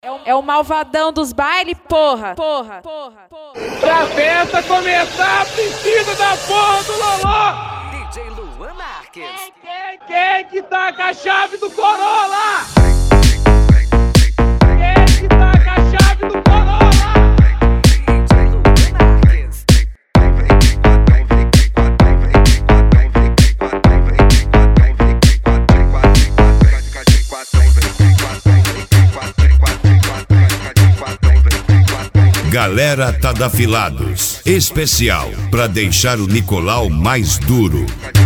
É o malvadão dos bailes, porra. Pra festa começar, precisa da porra do Loló. DJ Luan Marques. Quem que tá com a chave do Corolla? Quem que tá com a chave do Corolla? DJ Luan Marques. Galera Tadafilados, especial pra deixar o Nicolau mais duro.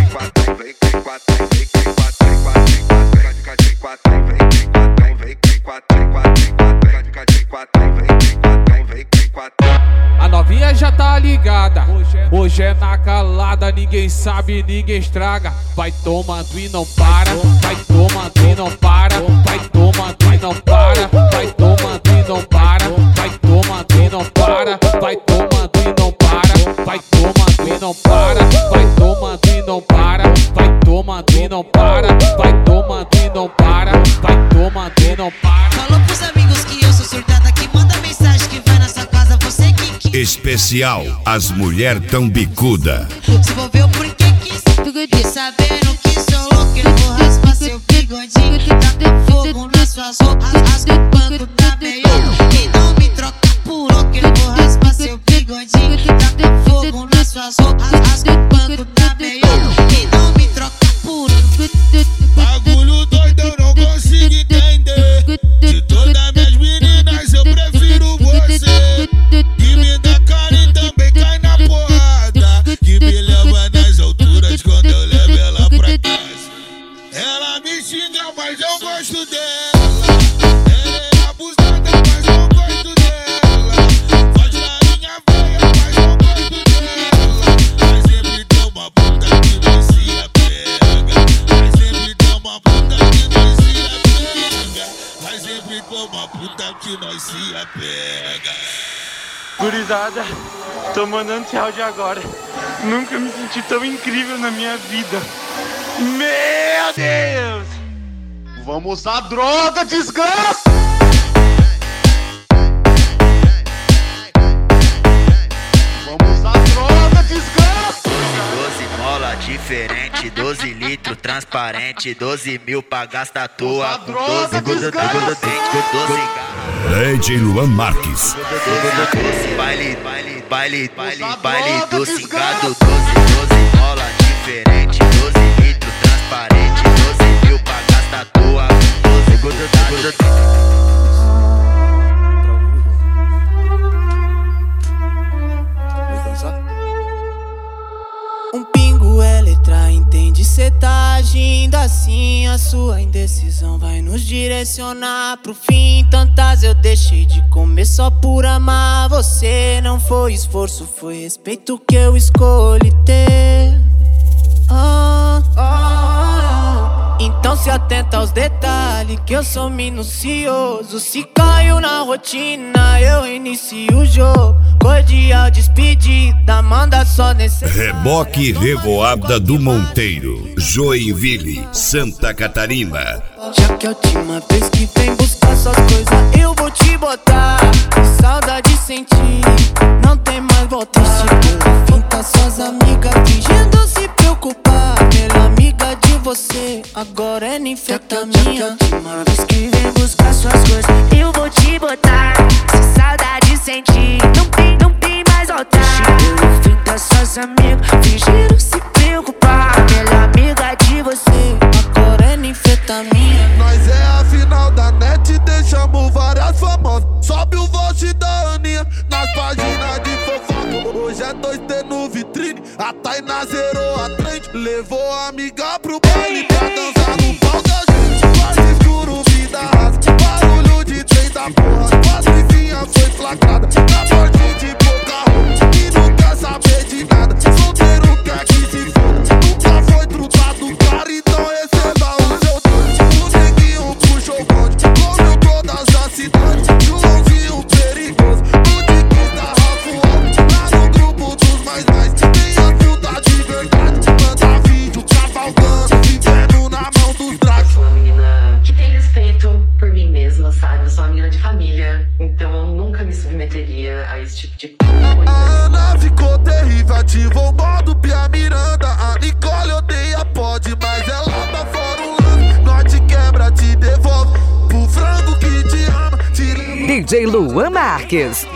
A novinha já tá ligada, hoje é na calada, ninguém sabe, ninguém estraga. Vai tomando e não para, vai tomando e não para, vai tomando e não para, vai tomando e não para, vai tomando e não para, vai tomando e não para, vai tomando e não para, vai tomando e não para, vai tomando e não para, vai tomando e não para, vai tomando e não para. Falou pros amigos que eu sou surtada, que manda mensagem que vai na sua casa, você que Especial, as mulher tão bicuda. se envolveu porque quis. Sabendo que sou louco, eu vou raspar seu bigodinho. Taca fogo nas suas roupas, rasga o banco da melhor. E não me troca por louco, eu vou raspar seu bigodinho. Taca fogo nas suas roupas, rasga o banco da melhor. E não me troca por Bagulho doido, eu não consigo entender. De todas minhas meninas eu prefiro você. Que me dá cara e também cai na porrada. Que me leva nas alturas quando eu levo ela pra casa. Ela me xinga, mas eu gosto dela. Ela é abusada, mas eu gosto dela. Faz larinha feia, mas eu gosto dela. Mas sempre tem uma puta que não se apega. Mas sempre tem uma puta que não se apega. Mas sempre tem uma puta que não se apega. Gurizada, tô mandando esse áudio agora. Nunca me senti tão incrível na minha vida. Meu Deus! Vamos usar droga, desgraça! Vamos usar droga, desgraça! 12 mola diferente, 12 litros transparente, 12 mil pra gastar à toa. Usa Com droga, 12 desgraça! com 12 DJ Luan Marques. 12 baile droga, do desgraça! cingado, 12 mola diferente, 12 litros transparente, 12 mil pra gastar à toa. Com 12 Um pingo é letra, entende? Cê tá agindo assim, a sua indecisão vai nos direcionar pro fim. Tantas eu deixei de comer só por amar você. Não foi esforço, foi respeito que eu escolhi ter. Então se atenta aos detalhes, que eu sou minucioso. Se caiu na rotina, eu inicio o jogo. Cordial despedida, manda só nesse. Reboque Revoada do Monteiro, Joinville, Santa Catarina. Já que é a última vez que vem buscar suas coisas, eu vou te botar. Que saudade sentir, não tem mais volta. Se finta suas amigas fingindo se preocupar. Melhor amiga de você, agora é ninfetamina. Última vez que vem buscar suas coisas, eu vou te botar. Se saudade sentir, não tem mais volta. Se finta suas amigas fingindo se preocupar. Melhor amiga de você, agora é ninfetamina. Nós é a final da net, deixamos várias famosas. Sobe o vote da Aninha nas páginas de fofoca. Hoje é 2T no vitrine, a Tainá zerou a trend. Levou a amiga pro baile pra dançar no pau da gente. Quase escuro, vida rasa, barulho de trem da porra. Patricinha foi flagrada, na portinha de pouca roupa. E não quer saber de nada, solteiro quer que se foda. Nunca foi trutado, cara, então receba o seu doce. O neguinho puxou o bonde, comeu todas as cidades. Joãozinho perigoso, o Dicos da Rafa Alto. Lá no grupo dos mais, tem a filta de verdade. Manda vídeo cavalgando, vivendo na mão dos dragos. Sou uma menina que tem respeito por mim mesma, sabe? Eu sou uma menina de família. família, então eu nunca me submeteria a esse tipo de coisa. A Ana ficou terrível, ativou o modo Pia Miranda. A Nicole odeia pode, mas ela tá fora um lance. Nós te quebra, te devolve pro frango que te ama. DJ Luan Marques.